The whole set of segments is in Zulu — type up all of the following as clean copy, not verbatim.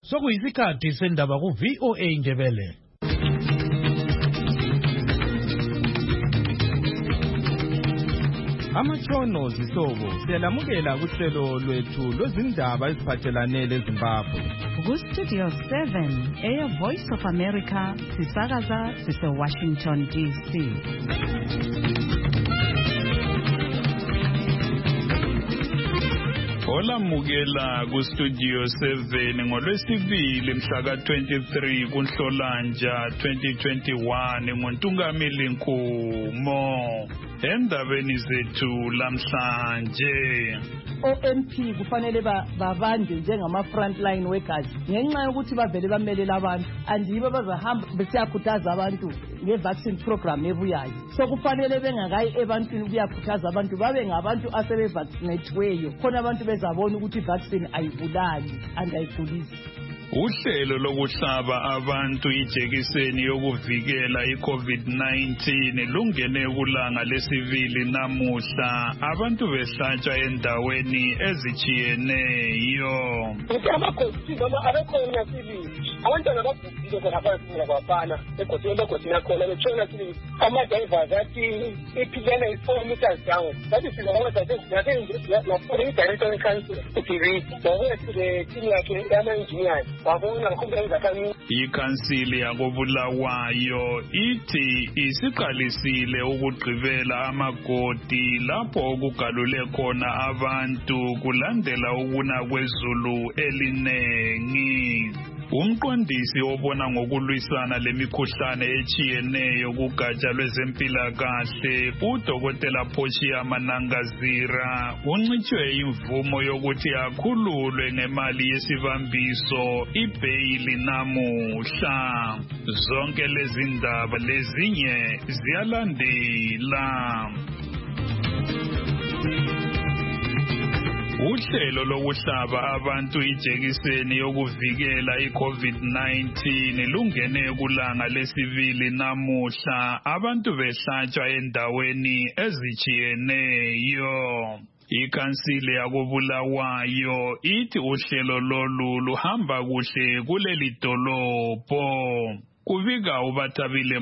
Sokuyisikhathi sendaba ku VOA Ndebele. Amatshono zihlobo siyalamukela kuhlelo lwethu lwezindaba eziphathelane leZimbabwe. Ku-Studio 7 Air Voice of America sisakaza sise-Washington DC. Olamukela ku-Studio 7 ngolwesibili mhla ka-23 kuNhlolanja 2021 nguNtungameli Nkumo. Endabeni zethu lamhlanje, OMP kufanele babanjwe njengama frontline workers ngenxa yokuthi bavele bamelela abantu andibo bazahamba besiyakhuthaza abantu nge-vaccine program ebuyayo. So kufanele bengakayi ebantwini ukuyakhuthaza abantu babe ngabantu asebevaccinathiweyo khona abantu bezabona ukuthi i-vaccine ayibulali and ayigulisi. Uhlelo lokuhlaba abantu ijekiseni yokuvikela i-COVID-19 lungene kulanga lesibili namuhla, abantu behlatshwa endaweni ezijiyeneyo. Abantwana babhubhile khona phansi kwabafana egodini yakhona betshona sithi ama-drivers athi iphilana is 4 meters down. That is the director council to the team yakhe yama-engineers. Ikhansili yakoBulawayo ithi isiqalisile ukugqibela amagodi lapho okugalule khona abantu kulandela ukuna kwezulu elinengi. Umqondisi obona ngokulwisana lemikhuhlane echiyeneyo kugatsha lwezempilakahle uDokotela Portia Manangazira uncitshwe imvumo yokuthi akhululwe ngemali yesibambiso ibhayili namuhla. Zonke lezi ndaba lezinye ziyalandela. Uhlelo lokuhlaba abantu ijekiseni yokuvikela i-COVID-19 lungene kulanga lesibili namuhla, abantu behlatshwa endaweni ezijiyeneyo. Ikhansili yakoBulawayo ithi uhlelo lolu luhamba kuhle kuleli dolobho. Kubika uBathabile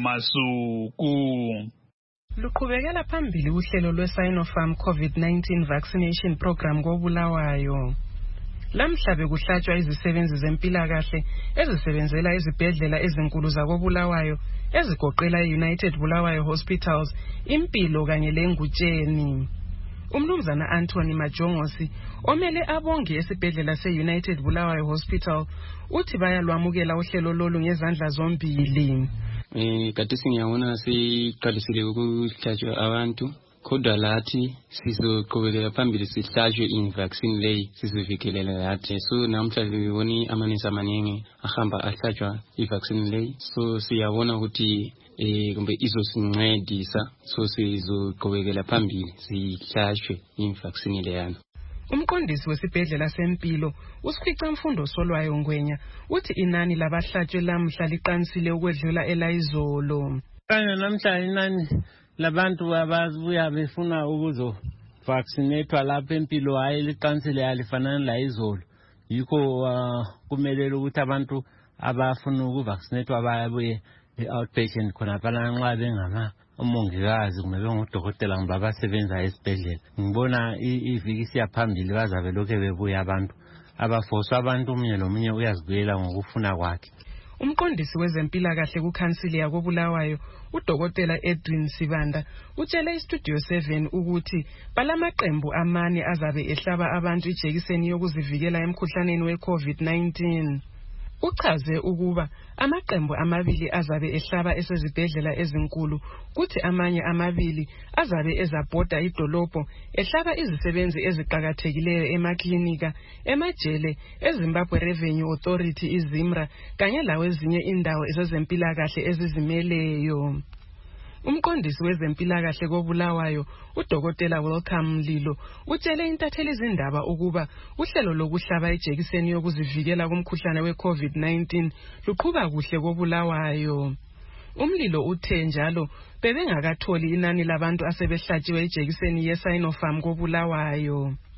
Masuku. Luqhubekela phambili uhlelo lwe-Sinopharm COVID-19 vaccination program koBulawayo. Lamhla bekuhlatshwa izisebenzi zempilakahle ezisebenzela izibhedlela ezinkulu zakoBulawayo ezigoqela i-United Bulawayo Hospitals, Impilo kanye leNgutsheni. Umnumzana Anthony Majongosi omele abongi esibhedlela se-United Bulawayo Hospital uthi bayalwamukela uhlelo lolu ngezandla zombili. Kade singiyabona siqalisile ukuhlatshwa abantu kodwa lathi sizoqhubekela phambili sihlatshwe vaccine leyi sizivikelele lathi. So namhla sibona amanesi amaningi ahamba ahlatshwa vaccine leyi, so siyabona ukuthi kumbe izosincedisa, so sizoqhubekela phambili sihlatshwe vaccine leyana. Umqondisi wesibhedlela seMpilo uSikhwica Mfundo Solwayo Ngwenya uthi inani labahlatshwe lamhla liqanisile ukwedlula elayizolo. Kanye namhla inani labantu ababuya befuna ukuzo vaccinatwa lapha eMpilo hayi liqanisile alifanana layizolo. Yikho kumele ukuthi abantu abafuna ukuvaccinatwa babuye outpatient khona phela nxa bengama umongikazi kumbe ngudokotela kumbe abasebenza esibhedlela. Ngibona iviki siyaphambili bazabe lokho bebuya abantu abafoswa abantu umunye lomunye uyazibuyela ngokufuna kwakhe. Umqondisi wezempilakahle kukhansili yakoBulawayo uDokotela Edwin Sibanda utshele iStudio 7 ukuthi balamaqembu amane azabe ehlaba abantu ijekiseni yokuzivikela emkhuhlaneni we-COVID-19. Uchaze ukuba amaqembu amabili azabe ehlaba esezibhedlela ezinkulu kuthi amanye amabili azabe ezabhoda idolobho ehlaba izisebenzi eziqhakathekileyo emaklinika, emajele, eZimbabwe Revenue Authority iZimra kanye lawezinye indawo ezempilakahle ezizimeleyo. Umqondisi wezempilakahle koBulawayo uDokotela Welcome Mlilo utshele intatheli izindaba ukuba uhlelo lokuhlaba ijekiseni yokuzivikela kumkhuhlane we-COVID-19 luqhuba kuhle koBulawayo. Umlilo uthe njalo bebengakatholi inani labantu asebehlatshiwe ijekiseni ye-Sinopharm koBulawayo.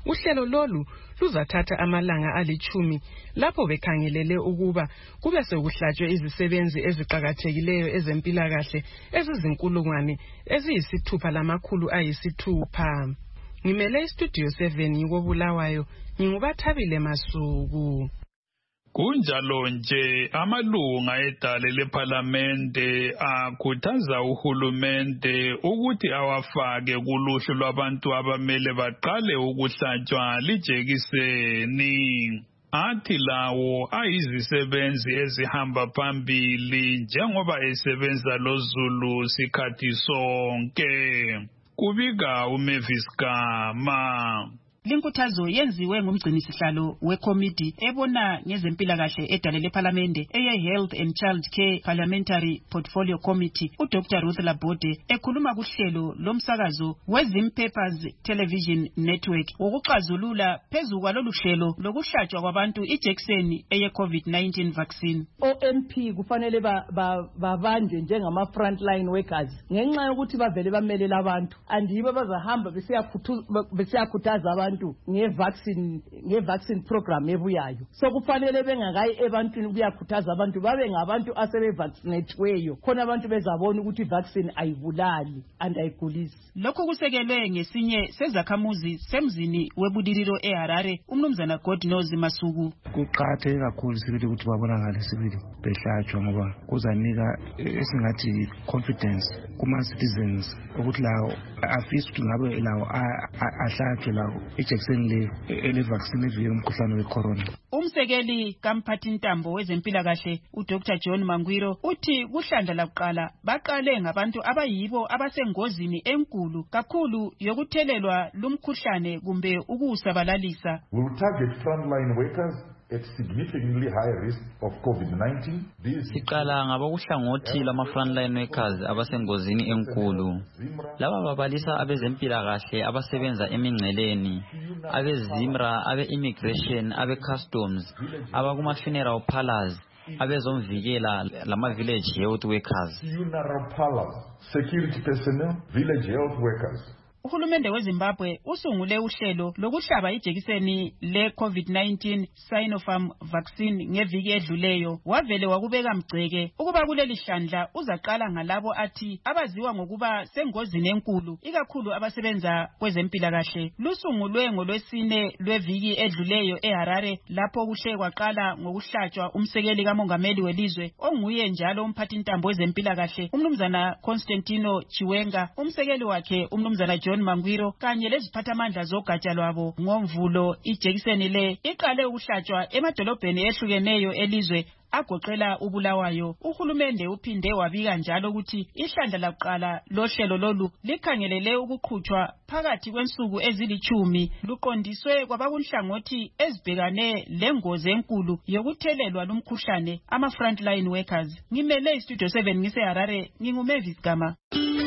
Uhlelo lolu luzathatha amalanga ali10 lapho bekhangelele ukuba kube sekuhlatshwe izisebenzi eziqhakathekileyo ezempilakahle ezizinkulungwane eziyisithupha. Ngimele istudio 7 ngikobulawayo ngingubathabile Masuku. Kunjalo nje amalunga edale leParlamente akhuthaza uhulumende ukuthi awafake kuluhlu lwabantu abamele baqale ukuhlatshwa lijekiseni. Athi lawo ayizisebenzi ezihamba phambili njengoba esebenza loZulu sikhathi sonke. Kubika uMavis Gama. Linkuthazo yenziwe ngumgcinisihlalo wekomiti ebona ngezempilakahle edale leParlamente eye-Health and Child Care Parliamentary Portfolio Committee uDr Ruth Labode ekhuluma kuhlelo lomsakazo weZim Papers Television Network wokuxazulula phezu kwalolu hlelo lokuhlatshwa kwabantu ijekiseni eye-COVID-19 vaccine. OMP kufanele babanjwe njengama frontline workers ngenxa yokuthi bavele bamelela abantu andibo bazahamba besiyakhuthaza abantu ngevaccine program ebuyayo. So kufanele bengakayi ebantwini kuyakhuthaza abantu babe ngabantu asebevaccinatweyo khona abantu bezabona ukuthi vaccine ayibulali and ayigulisi. Lokho kusekelwe ngesinye sezakhamuzi semzini webudililo eHarare umnumzana Godnozi Masuku. Kuqakatheke kakhulu sibili ukuthi babonakale sibili behlatshwa ngoba kuzanika esingathi confidence kuma citizens ukuthi lawo afisa ukuthi ngabe lawo ahlatshwe lawo ijekiseni le vaccine evikela umkhuhlane wecorona. Umsekeli kamphathintambo wezempilakahle uDr John Mangwiro uthi kuhlandla lakuqala baqale ngabantu abayibo abasengozini enkulu kakhulu yokuthelelwa lumkhuhlane kumbe ukusabalalisa. We will target frontline workers at significantly higher risk of COVID-19. Siqala ngabokuhlangothi lama-frontline workers abasengozini enkulu. Laba babalisa abezempilakahle abasebenza emingceleni, abeZimra, abe-immigration, abe-customs, abakuma-funeral parlors, abezomvikela lama-village health workers. Funeral parlors, security personnel, village health workers. Uhulumende weZimbabwe usungule uhlelo lokuhlaba ijekiseni le-COVID-19 Sinopharm vaccine ngeviki edluleyo. Wavele wakubeka mgceke ukuba kuleli hlandla uzaqala ngalabo athi abaziwa ngokuba sengozini enkulu ikakhulu abasebenza kwezempilakahle. Lusungulwe ngolwesine lweviki edluleyo eHarare lapho kuhle kwaqala ngokuhlatshwa umsekeli kamongameli welizwe onguye njalo umphathintambo wezempilakahle umnumzana Constantino Chiwenga, umsekeli wakhe umnumzana John Mangwiro kanye leziphathamandla zogatsha lwabo. Ngomvulo ijekiseni le iqale ukuhlatshwa emadolobheni ehlukeneyo elizwe agoqela uBulawayo. Uhulumende uphinde wabika njalo ukuthi ihlandla lakuqala lohlelo lolu likhangelele ukuqhutshwa phakathi kwensuku ezili10 luqondiswe kwabakunhlangothi ezibhekane lengozi enkulu yokuthelelwa lumkhuhlane ama-frontline workers. Ngimele istudio 7 ngiseHarare nginguMavis Gama.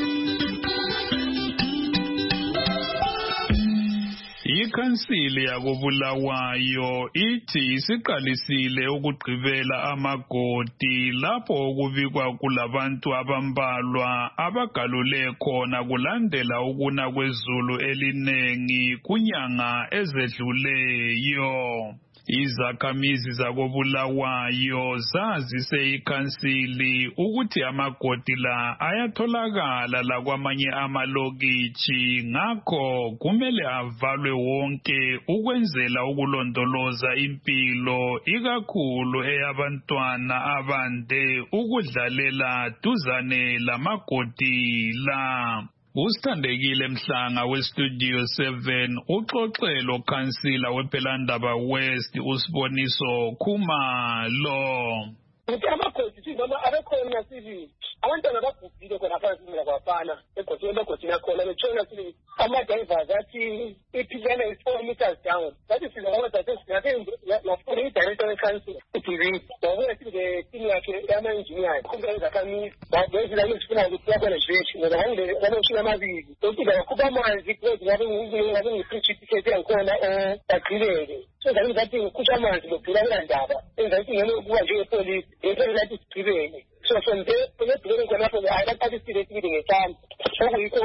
Ikhansili yakobulawayo ithi isiqalisile ukugqibela amagodi lapho kubikwa kulabantu abambalwa abagalule khona kulandela ukuna kwezulu elinengi kunyanga ezedluleyo. Izakhamizi zakobulawayo zazise ikhansili ukuthi amagodi la ayatholakala lakwamanye amalokitshi ngakho kumele avalwe wonke ukwenzela ukulondoloza impilo ikakhulu eyabantwana abande ukudlalela duzane lamagodi la. Usithandekile Mhlanga westudio 7 uxoxelo kansila wePhelandaba West uSiboniso Khumalo. Amagodi noma abekhona sivile abantwana bagugile khona phansi kwabafana egodini yakhona betshona sivile ama-drivers athi iphilana is 4 meters down. That is lafuna i-director we-council uDivide wabuya sivile team yakhe yama-engineers kumbe ezakhamisi bezila ezifuna ukuthi yakhona jeshi ngoba ngamashumi amabili ukuthi bakhupha amanzi because ngabe ngi-free ticket yangikhona bagqileke. So ngathi ngikhutha amanzi lokudlula kula ndaba engathi ngene ukuba njengepolisi ephela lathi sigqibele So from there, beginning khona lapho ayaqalisile isibili ngecala. Okuyikho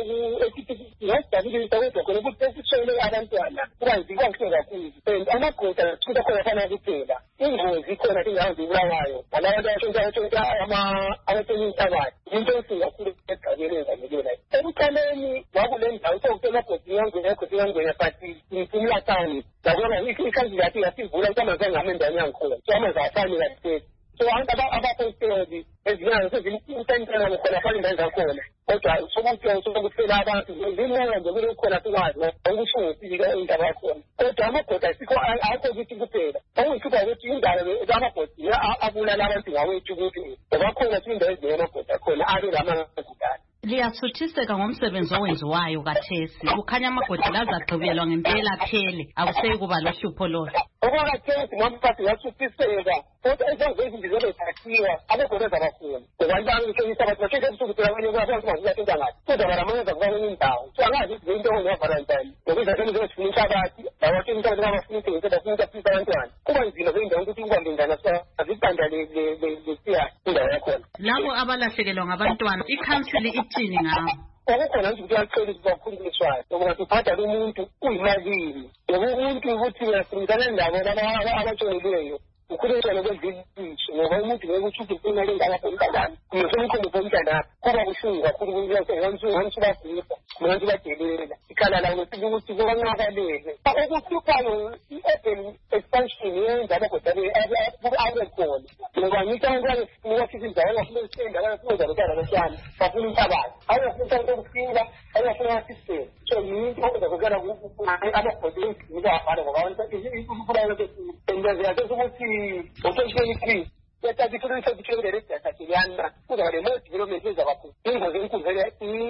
ngesidabuliswa khona ukuthi sesishele abantwana kwanziwa kakhulu. And amagoda kuba khona fana kuphela. Ingozi khona ingazi Bulawayo. Alabantu abashontsha abasebenzayo. Into esiyakhulu egqakeleza ngelona. Ekuqaleni wakule ndawo sokuthola ngiyangena phathi imlatani. Ngabona ikhazi yathi yasivula amanzi ngamendane yangikhona. So amanzi afani kahle. So abaphosteli ezinyanga sezimintana khona fani ngenza khona. Kodwa sokuthela abantu ngimoya nje kukhona sikwazi ukusho ngifika indaba yakhona. Kodwa amagoda sikho akho ukuthi kuphela. Awukuba ukuthi indaba zamagoda abulala abantu ngawethu ukuthi bakhona indawo ezingamagoda khona abe lamagudana. Liyasuthiseka ngomsebenzi owenziwayo kathesi. Kukhanya amagoda lazagqibelwa ngempela phele. Akuseyi kuba lohlupho lolo. Okwakathesi ngamphathi yasuthiseka. Kodwa ezinto zezithathiwa abagoda zabakhona. Ngoba ngishonisa abantu bakhe ukusukuthela abanye kwabantu ngathi. Kodwa baramanza kubona indawo. So angazi into ngevalentine. Ngoba izinto zezifuna abathi, bawathi into abafuna ukuthi bafuna abantwana. Kuba nzima kwindawo ukuthi ukwalingana azibanda lesiya indawo yakhona. Labo abalahlekelwa ngabantwana, ikhansili ithini ngabo? Okukhona nje kuyaqela ukufundiswayo. Ngoba kuphatha umuntu uyimalini. Umuntu ukuthi uyasindana ndabo abatshonileyo. Ukhulekela kwezizitho ngoba umuntu ngeke uthi imali engaka ngakani. Kumsebenzi komntana kuba kushunga kakhulu ukuthi bafika. Manje badelela. Ikhala la ukuthi kubanqakalele. Okuhluphayo i-open expansion yenza abagoda abekhona. Ngoba ngicabanga ukuthi izindawo ngafunda ngafunda lokala bafuna umhlaba. Ayafuna ukufika, ayafuna system. So yinto ezokela abagoda ngizabhala ngoba abantu ikufuna ukuthi endaweni ukuthi okay, yata difference between the rest of the land. Kuba le most development zabakhulu. Ingozi enkulu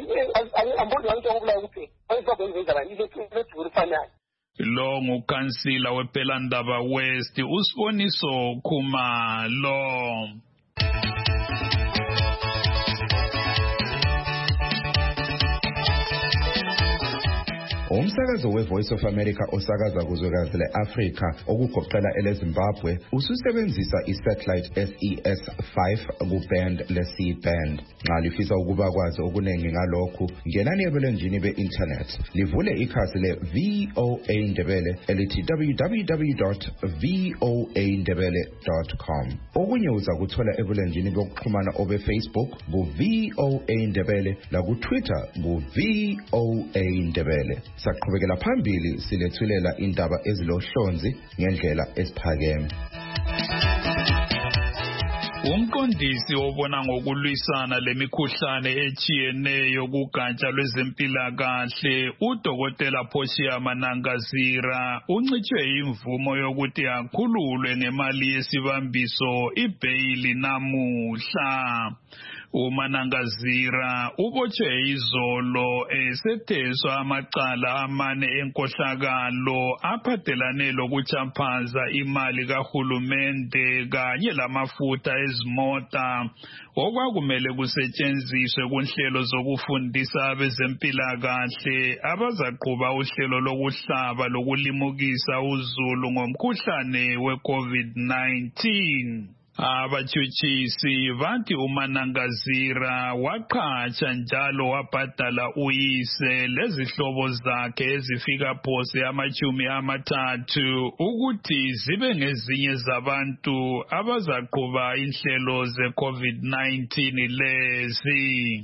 amboni wantu okubula ukuthi ayizokwenza abantu izethu urufanayo. Lo ngukansila wePhelandaba West uSiboniso Khumalo. Umsakazo weVoice of America osakaza kuzwekazi leAfrika okugoqela eleZimbabwe ususebenzisa isatellite SES5 kuband leC-band. Nxa lifisa ukuba kwazi okunengi ngalokhu, ngenani ebulenjini be-internet livule ikhasi le-VOA Ndebele elithi www.voandebele.com. Okunye uza kuthola ebulenjini bokuxhumana obe-Facebook ku-VOA Ndebele laku-Twitter ku-VOA Ndebele. Saqhubekela phambili silethulela indaba ezilohlonzi ngendlela esiphakeme. Umqondisi obona ngokulwisana lemikhuhlane echiyeneyo kugatsha lwezempilakahle uDokotela Portia Manangazira uncitshwe imvumo yokuthi akhululwe ngemali yesibambiso ibhayili namuhla. uManangazira ubotshwe izolo esetheswa amacala amane enkohlakalo aphathelane lokuchaphaza imali kahulumende kanye lamafutha ezimota okwakumele kusetshenziswe kunhlelo zokufundisa abezempilakahle abazaqhuba uhlelo lokuhlaba lokulimukisa uzulu ngomkhuhlane we-COVID-19. Abatshutshisi bathi uManangazira waqhatsha njalo wabhadala uyise lezihlobo zakhe ezifika phose 30 ukuthi zibe ngezinye zabantu abazaqhuba inhlelo ze-COVID-19 lezi.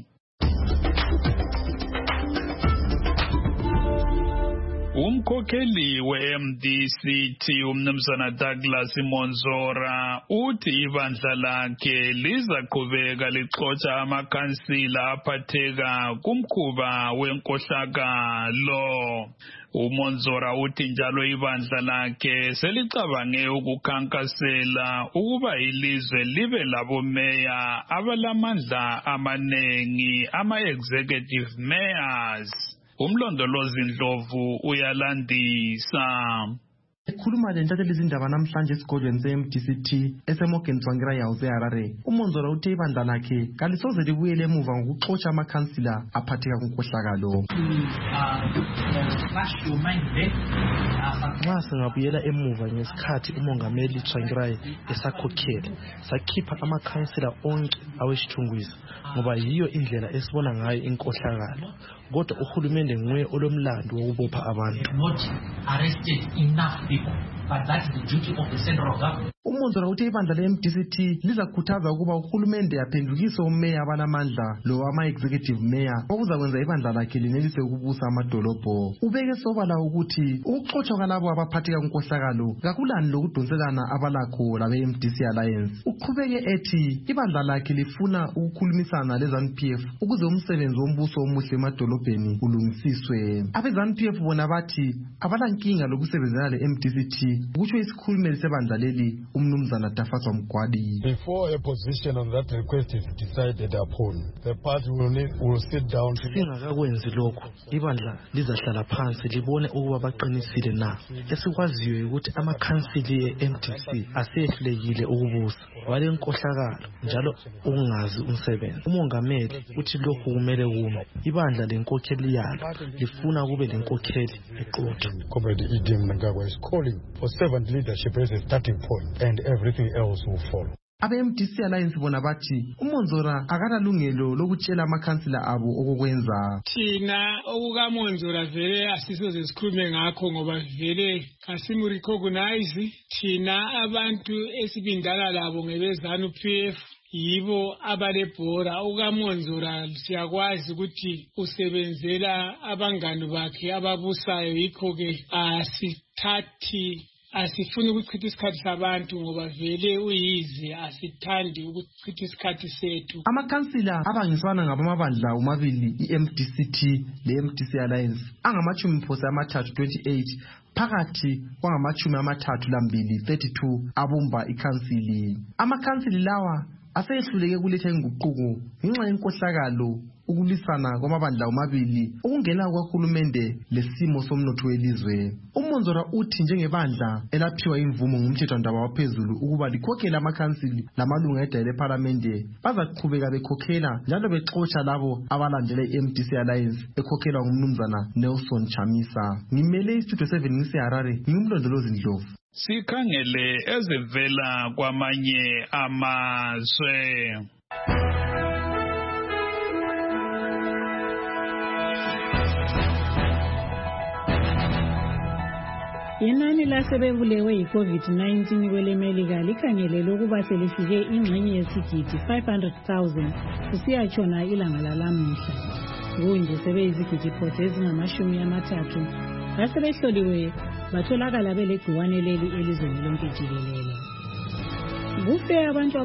Umkhokheli we-MDCT umnumzana Douglas Monzora uthi ibandla lakhe lizaqhubeka lixotsha amakhansila aphatheka kumkhuba wenkohlakalo. uMonzora uthi njalo ibandla lakhe selicabange ukukhankasela ukuba ilizwe libe labo meya abalamandla amanengi ama-executive mayors. Umlondolozi Ndlovu uyalandisa. Ekhuluma lentatheli izindaba namhlanje esigodlweni se-MDCT eseMorgan Tsvangira House eHarare, uMonzora uthe ibandla lakhe kalisoze libuyele emuva ngokuxotsha amakhansila aphatheka kunkohlakalo. nxa singabuyela emuva ngesikhathi umongameli Tsvangirai esakhokhela sakhipha amakhansela onke awesithungwisa ngoba yiyo indlela esibona ngayo inkohlakalo kodwa uhulumende nguye olomlando wokubopha abantu. Umonzora uthe ibandla le-MDCT lizakhuthaza ukuba uhulumende aphendukise umeya abanamandla lo ama-executive mayor okuzakwenza ibandla lakhe linelise ukubusa amadolobho. Ubeke sobala ukuthi ukuxotshwa kwalabo abaphatheka kunkohlakalo kakulani lokudonselana abalakho labe-MDC Alliance. Uqhubeke ethi ibandla lakhe lifuna ukukhulumisana le-ZANU-PF ukuze umsebenzi wombuso omuhle emadolobheni ulungisiswe. Abe-ZANU-PF bona bathi abalankinga lokusebenzela le-MDCT ukutsho isikhulumeli sebandla leli umnumzana Tafazwa Mgwadi. Before a position on that request is decided upon, the party will sit down. Singakakwenzi lokho, ibandla lizahlala phansi libone ukuba baqinisile na. Esikwaziyo ukuthi amakhansili ye-MDC asehlulekile ukubusa wale nkohlakalo njalo ukungazi umsebenzi. Umongameli uthi lokhu kumele kume. Ibandla lenkokheli yalo lifuna kube lenkokheli eqotho. Comrade Idim Mnangagwa is calling for servant leadership as a starting point and everything else will follow. Abe-MDC Alliance bona bathi uMonzora akanalungelo lokutshela amakhansila abo okukwenza. Thina okukaMonzora vele asisoze sikhulume ngakho ngoba vele asimurecognize thina abantu esibindana labo ngebezanu-PF yibo abalebhora. UkaMonzora siyakwazi ukuthi usebenzela abangani bakhe ababusayo, yikho-ke asifuni ukuchitha isikhathi sabantu ngoba vele uyize asithandi ukuchitha isikhathi sethu. Amakhansila abangiswana ngabamabandla umabili i-MDCT le-MDC Alliance angama-38 phakathi kwangama-32 abumba ikhansili. Amakhansili lawa asehluleke kuletha inguquko ngenxa yenkohlakalo, ukulwisana kwamabandla omabili, ukungena kwahulumende lesimo somnotho welizwe. uMonzora uthi njengebandla elaphiwa imvumo ngumthethwandaba waphezulu ukuba likhokhela amakhansili lamalunga edale eParliamente bazaqhubeka bekhokhela njalo bexotsha labo abalandela i-MDC Alliance ekhokhelwa ngumnumzana Nelson Chamisa. Ngimele iStudio 7 ngiseHarare, ngimlondolozi Ndlovu. Sikhangele ezivela kwamanye amazwe. Inani lasebebulewe yi-COVID-19 kwelemelika likhangelele ukuba selifike ingxenye yesigidi 500,000 kusiyatshona ilanga lalamuhla. Kunje sebeyizigidi phose ezingama-30 basebehloliwe batholakala belegciwane leli elizweni lonke jikelele. Kufe abantu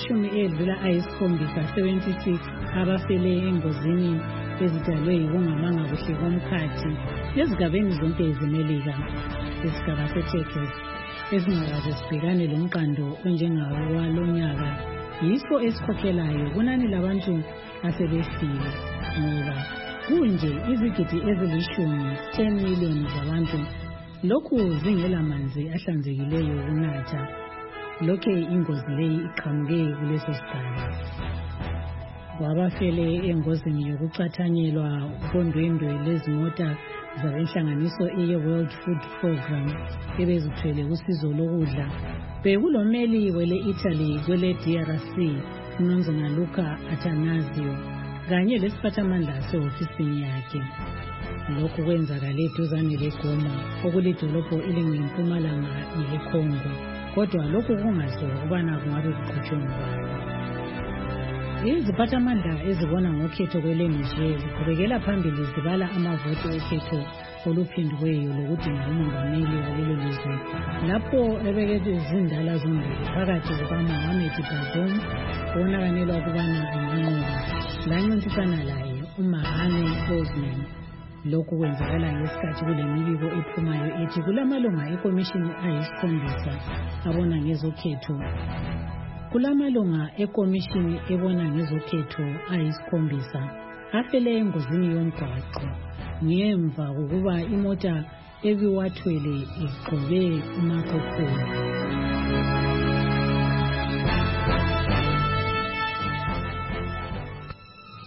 abangama-76 abafele engozini ezidalwe yikungamanga kuhle komkhathi ezigabeni zonke ezimelika. Isigaba seTexas esingakaze sibhekane lomqando onjengawalonyaka yiso esikhokhelayo kunani labantu asebefile ngoba kunje izigidi ezili-10 miliyoni zabantu lokhu zingelamanzi ahlanzekileyo ukunatha. Lokhe ingozi leyi iqhamuke kuleso sigaba. Kwabafele engozini yokucathanyelwa kondwendwe lezimota zabenhlanganiso ye-World Food Program ebezithwele usizo lokudla bekulomeli wele-Italy kwele-DRC uMnumzana Luca Attanasio kanye lesiphathamandla sehofisini yakhe. Lokhu kwenzakale eduzane leGoma okulidolobho elingempumalanga yeCongo, kodwa lokhu kungaziwa ukubana kungabe kuqhutshwe ngubani. Iziphathamandla ezibona ngokhetho kweleNiger ziqhubekela phambili zibala amavoti okhetho oluphindiweyo lokudinga umongameli walelo lizwe lapho ebeke izindala zombili phakathi kukaMohamed Bazoum onakanelwa ukubana anganqoba lancintisana laye uMahane Osman. Lokhu kwenzakala ngesikhathi kulemibiko ephumayo ethi kulamalunga ekomishini ayi-7 abona ngezokhetho. Kulamalunga ekomishini ebona ngezokhetho ayi-7 afele engozini yomgwaqo ngemva kokuba imota ebiwathwele igqoke umakhokhulu.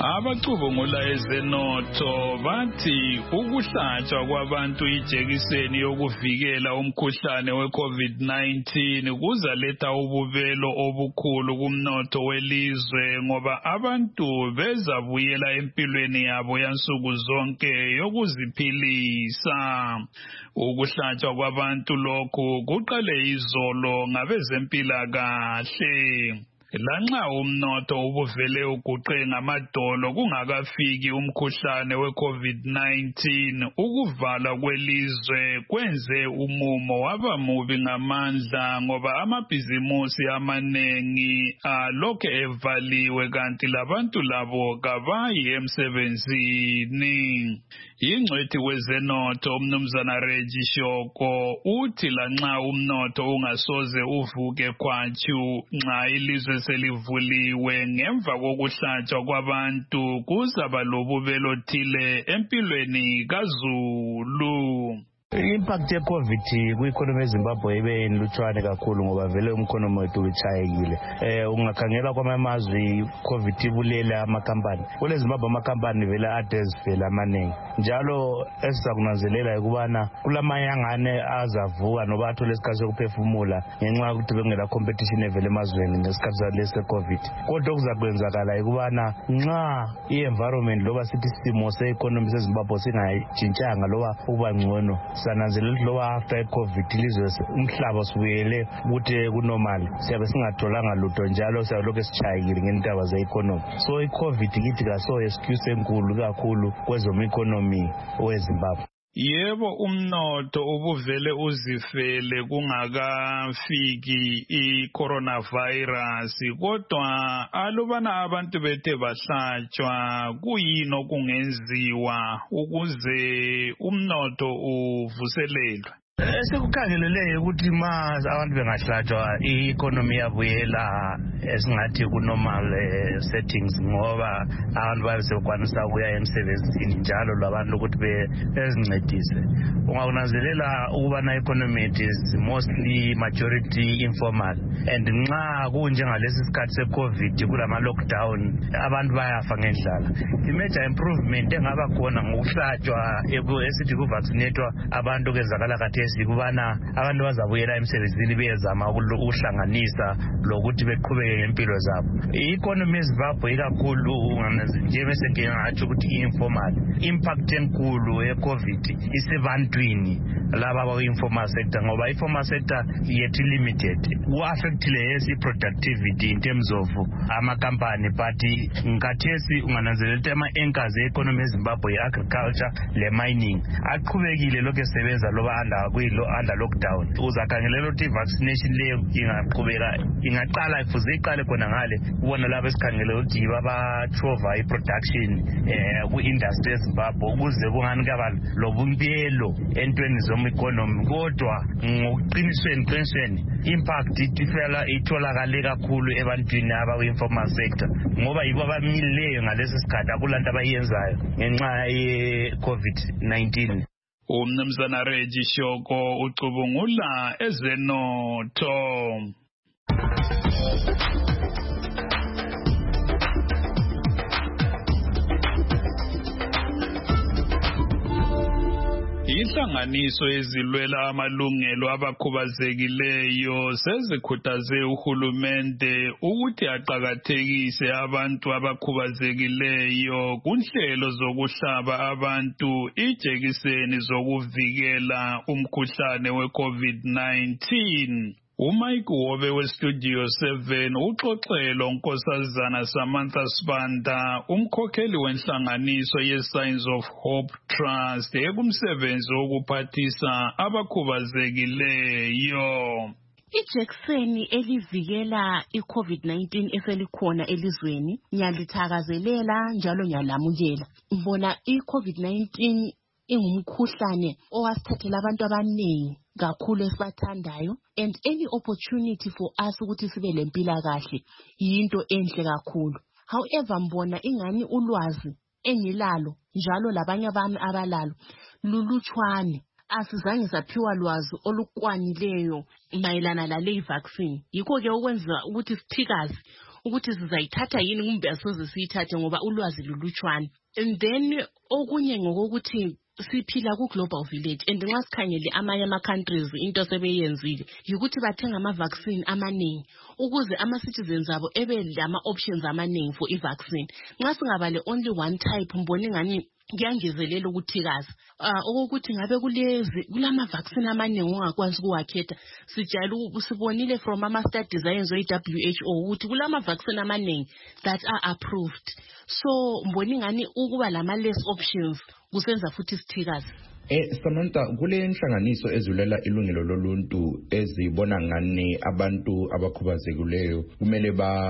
Abacubungula ezenotho bathi ukuhlatshwa kwabantu ijekiseni yokuvikela umkhuhlane we-COVID-19 kuzaletha ububelo obukhulu kumnotho welizwe ngoba abantu bezabuyela empilweni yabo yansuku zonke yokuziphilisa. Ukuhlatshwa kwabantu lokhu kuqale izolo ngabezempilakahle. Lanxa umnotho ubuvele uguqe ngamadolo kungakafiki umkhuhlane we-COVID-19, ukuvala kwelizwe kwenze umumo waba mubi ngamandla ngoba amabhizimusi amanengi alokhu evaliwe kanti labantu labo kabayi emsebenzini. Ingcwethi wezenotho umnumzana Reggie Shoko uthi lanxa umnotho ungasoze uvuke khwatshu nxa ilizwe selivuliwe ngemva kokuhlatshwa kwabantu kuzaba lobubelo othile empilweni kaZulu. Impact ye-COVID ku-economy yeZimbabwe ibe nlutshwane kakhulu ngoba vele umkhonomi wethu utshayekile. Ungakhangela kwamazwe i-COVID ibulele amakampani. Kule Zimbabwe amakampani vele adezivela amaningi. Njalo esizakunanzelela ukubana kulamayangane azavuka noba athole isikhathi sokuphefumula ngenxa yokuthi bekungela competition evele emazweni ngesikhathi salesi COVID. Kodwa okuzakwenzakala ukubana nxa i-environment loba sithi isimo se-economy seZimbabwe singayitshintshanga loba ukuba ngcono sananzelela ukuthi loba after i-COVID ilizwe umhlaba sibuyele ukuthi kunormal siyabe singatholanga lutho njalo siyalokhu sitshayekile ngendaba ze-economy. So i-COVID kithi kaso excuse enkulu kakhulu kwezomeconomy weZimbabwe. Yebo, umnotho ubuvele uzifele kungakafiki i-coronavirus, kodwa alubana abantu bethe bahlatshwa kuyini okungenziwa ukuze umnotho uvuselelwe? Esikukhangeleleyo ukuthi ma abantu bengahlatshwa i-economy yabuyela esingathi ku-normal settings ngoba abantu babe sebekwanisa ukuya emsebenzini njalo labantu ukuthi bezincedise. Ungakunanzelela ukubana i-economy is mostly majority informal and nxa kunjengalesi sikhathi se-COVID kulama-lockdown abantu bayafa ngendlala. I-major improvement engaba khona ngokuhlatshwa esithi kuvaccinatwa abantu kwenzakala khathesi kubana abantu bazabuyela emsebenzini bezama ukuhlanganisa lokuthi beqhubeke ngempilo zabo. I-economy yeZimbabwe ikakhulu njengoba ngingatsho ukuthi i-informal impact enkulu ye-COVID isebantwini laba abaku-informal sector ngoba i-formal sector yethu limited ku-affectile yes i-productivity in terms of amakampani but ngathesi ungananzelela ukuthi ama-anchors e-economy yeZimbabwe i-agriculture le-mining aqhubekile lokhu esebenza loba under lockdown. Uzakhangelela ukuthi i-vaccination leyo ingaqhubeka ingaqala ifuze iqale khona ngale ubona labo esikhangelela ukuthi batrova i-production ku-industry yeZimbabwe ukuze kungani kaba lobumbelo entweni zom-economy kodwa ngokuqinisweni impact itholakale kakhulu ebantwini abaku-informal sector ngoba yibo abamilileyo ngalesi sikhathi akulanto abayenzayo ngenxa ye-COVID-19. Umnumzana Reggie Shoko ucubungula ezenotho. Inhlanganiso ezilwela amalungelo abakhubazekileyo sezikhuthaze uhulumende ukuthi aqakathekise abantu abakhubazekileyo kunhlelo zokuhlaba abantu ijekiseni zokuvikela umkhuhlane we-COVID-19. uMike Wobe weStudio 7 uxoxelo Nkosazana Samantha Sibanda umkhokheli wenhlanganiso ye-Signs of Hope Trust ekumsebenzi wokuphathisa abakhubazekileyo. Ijekiseni elivikela iCovid-19 eselikhona elizweni ngiyalithakazelela njalo ngiyalamukela. Ngibona iCovid-19 ingumkhuhlane owasithathela abantu abaningi kakhulu esibathandayo, and any opportunity for us ukuthi sibe lempilakahle yinto enhle kakhulu. However, mbona ingani ulwazi engilalo njalo labanye abami abalalo lulutshwane. Asizange saphiwa lwazi olukwanileyo mayelana lale vaccine. Yikho ke okwenza ukuthi sithikaze ukuthi sizayithatha yini kumbe asoze siyithathe ngoba ulwazi lulutshwana. And then okunye ngokuthi siphila ku-global village and nxa sikhangele amanye ama-countries into sebeyenzile yikuthi bathenga ama-vaccine amaningi ukuze ama-citizens abo ebe lama-options amaningi for i-vaccine. Nxa singabale only one type mbone ngani kuyangezelela ukuthikaza okokuthi ngabe kulama-vaccine amaningi ongakwanisi ukuwakhetha. Sibonile from ama-studies ayenziwe i-WHO ukuthi kulama-vaccine amaningi that are approved. So mbone ngani ukuba lama-less options kusenza futhi isithikazi. Samantha, kule nhlanganiso ezulela ilungelo loluntu ezibona ngani abantu abakhubazekileyo kumele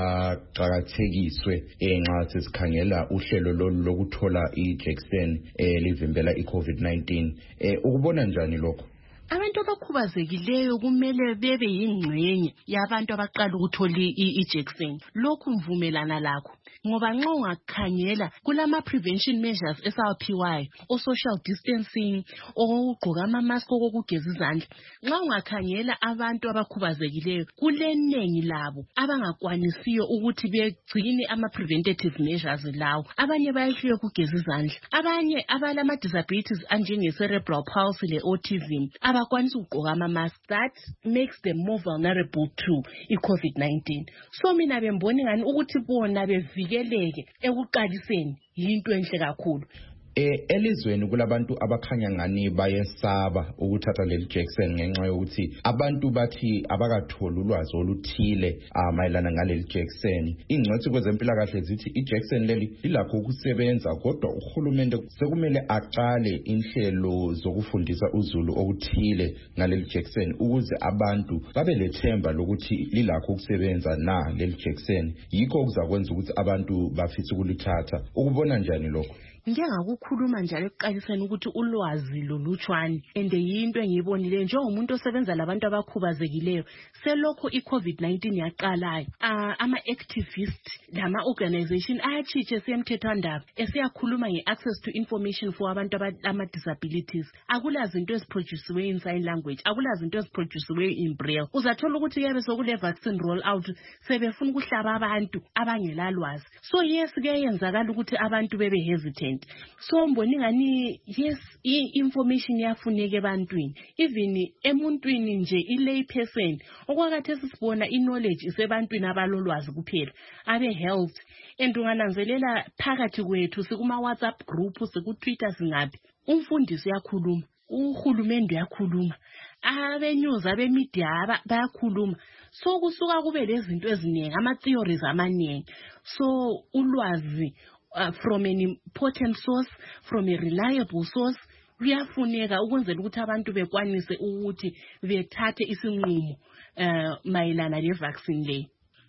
baqhakathekiswe nxa sesikhangela uhlelo lokuthola ijekiseni livimbela i-COVID-19. Ukubona njani lokho? Abantu abakhubazekileyo kumele bebe yingxenye yabantu abaqala ukuthola ijekiseni. Lokhu mvumelana lakho. Ngoba nxa ungakhangela kulama-prevention measures esawaphiwayo, o-social distancing, okugqoka ama-mask, okugeza izandla. Nxa ungakhangela abantu abakhubazekileyo, kulenengi labo abangakwanisiyo ukuthi begcine ama-preventative measures lawo. Abanye bayehluleka ukugeza izandla. Abanye abalama-disabilities anjenge-cerebral palsy le-autism abakwanisi ukugqoka ama-mask. That makes them more vulnerable to i-COVID-19. So mina bembona ngani ukuthi bona bevikeleke ekuqaliseni yinto enhle kakhulu. Elizweni kulabantu abakhanya ngani bayesaba ukuthatha leli jekiseni ngenxa yokuthi abantu bathi abakatholi ulwazi oluthile mayelana ngaleli jekiseni. Ingcwethi kwezempilakahle zithi ijekiseni leli ilakho ukusebenza kodwa uhulumende sekumele aqale inhlelo zokufundisa uzulu okuthile ngaleli jekiseni ukuze abantu babe lethemba lokuthi lilakho ukusebenza na leli jekiseni. Yikho okuzakwenza ukuthi abantu bafise ukulithatha. Ukubona njani lokho? Njengakukhuluma njalo ekuqaliseni ukuthi ulwazi lolutshwane and yinto engiyibonile njengomuntu osebenza labantu abakhubazekileyo selokho i-COVID-19 yaqalayo ama-activist lama-organization ayatshitshe semthethwandaba esiyakhuluma nge-access to information for abantu ama-disabilities. Akulazinto eziproduciweyo in sign language, akulazinto eziproduciweyo in braille. Uzathola ukuthi kuyabe sokule vaccine roll out sebefuna ukuhlaba abantu abangelalwazi. So yes, kuyenzakala ukuthi abantu bebe hesitant. So mboni ngani yes i-information yafuneka ebantwini even emuntwini nje i-lay person okwakathe sisibona i-knowledge isebantwini abalolwazi kuphela abe health and ungananzelela phakathi kwethu sikuma WhatsApp group siku-Twitter singaphi umfundisi uyakhuluma uhulumende uyakhuluma abe-news abe-media bayakhuluma. So kusuka kube lezinto eziningi ama-theories amaningi. So ulwazi from an important source, from a reliable source, kuyafuneka ukwenzela ukuthi abantu bekwanise ukuthi bethathe isinqumo mayelana le-vaccine le.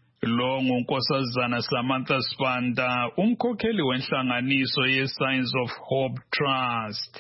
Lo ngunkosazana Samantha Sibanda, umkhokheli wenhlanganiso ye-Signs of Hope Trust.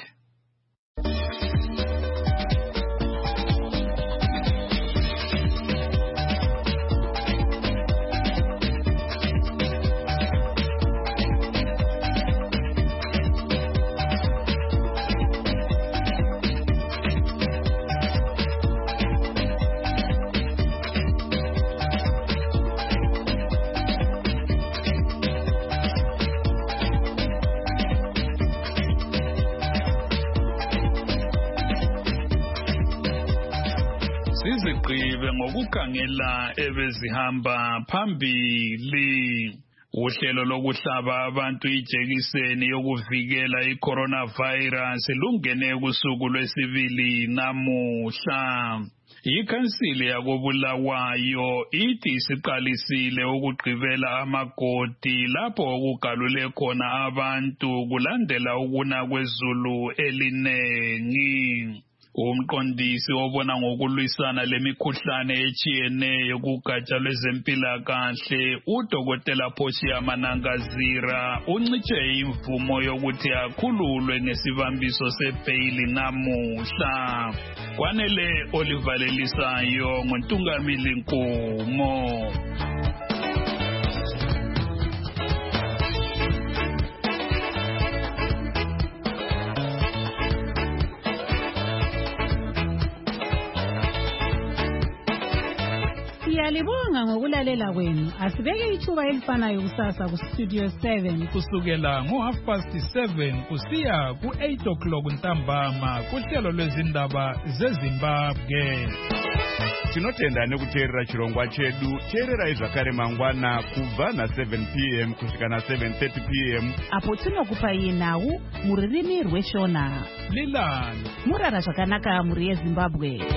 Sizigqibe ngokukhangela ebezihamba phambili uhlelo lokuhlaba abantu ijekiseni yokuvikela i-coronavirus lungene kusuku lwesibili namuhla. Ikhansili yakobulawayo ithi isiqalisile ukugqibela amagodi lapho okugalule khona abantu kulandela ukuna kwezulu elinengi. Umqondisi obona ngokulwisana lemikhuhlane etshiyeneyo kugatsha lwezempilakahle uDokotela Phoshiya Manangazira uncitshe imvumo yokuthi akhululwe ngesibambiso sebhayili namuhla. Kwanele olivalelisayo ngoNtungamili Nkumo. Siyalibonga ngokulalela kwenu. Asibeke ithuba elifanayo kusasa ku Studio 7 kusukela ngo7:30 kusiya ku8 ntambama kuhlelo lwezindaba zeZimbabwe. Tinotenda nekuteerera chirongwa chedu. Teererai zvakare mangwana kubva na7 p.m. kusvika na7:30 p.m. apo tinokupai nhau muririmi rweshona. Lilani murara zvakanaka muri yeZimbabwe.